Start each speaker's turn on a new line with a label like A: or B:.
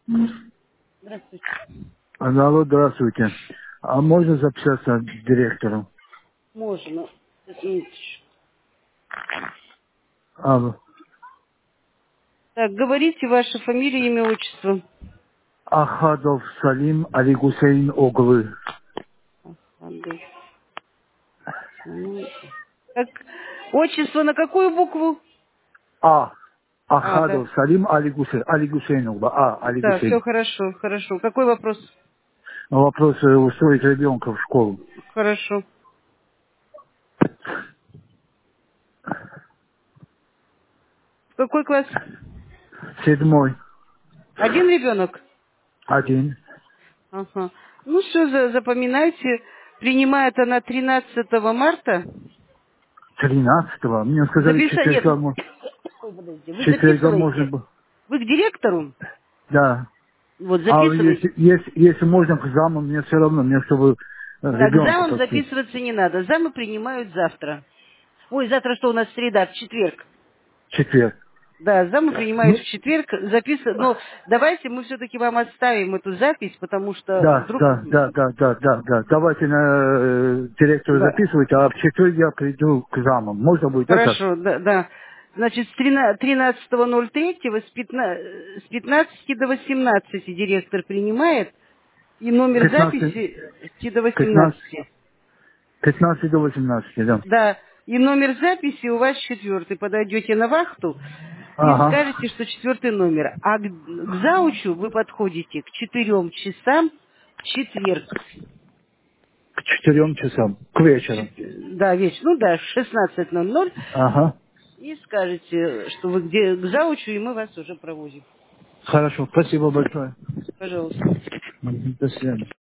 A: Здравствуйте.
B: Алло, здравствуйте. А можно записаться к директору?
A: Можно. Сейчас, минуточку.
B: Алло.
A: Так, говорите ваше фамилия, имя, отчество.
B: Ахадов Салим Али Гусейн Оглы.
A: Адрес. Ну, так, отчество на какую букву?
B: А.
A: А, да.
B: Ахадов Салим Али Гусейн. Али Гусейн Оглы. А. Али
A: Да, все
B: Гусейн.
A: хорошо, хорошо. Какой вопрос?
B: Вопрос устроить ребенка в школу.
A: Хорошо. В какой класс?
B: 7.
A: Один ребенок?
B: 1.
A: Ага. Ну все, запоминайте. Принимает она 13 марта.
B: 13-го. Мне сказали,
A: Нет.
B: четверга,
A: Ой, подождите. Вы
B: четверга можно
A: записываете?
B: было.
A: Вы к директору?
B: Да.
A: Вот,
B: А
A: записывайте.
B: если можно к заму, мне все равно, мне чтобы
A: Так,
B: ребенка
A: замом
B: подписать.
A: записываться не надо. Замы принимают завтра. Ой, завтра что у нас среда, в четверг.
B: Четверг.
A: Да, замы принимают
B: Ну,
A: в четверг. Но давайте мы все-таки вам оставим эту запись, потому что
B: да,
A: вдруг...
B: да, да, да, да, да, да. Давайте на директора
A: Да,
B: записывайте, а в четверг я приду к замам. Можно будет, да, так?
A: хорошо, да, да. Значит, с 13.03 с 15 до 18 директор принимает, и номер
B: 15,
A: записи до
B: 15,
A: 18.
B: 15 до 18, да.
A: Да, и номер записи у вас четвертый. Подойдете на вахту и
B: Ага.
A: скажете, что четвертый номер. А к заучу вы подходите к 4 часам в четверг.
B: К 4 часам, к вечеру.
A: Да, вечер, ну да, в 16:00.
B: Ага.
A: И скажете, что вы где к заучу, и мы вас уже проводим.
B: Хорошо, спасибо большое.
A: Пожалуйста.
B: Мгм, до свидания.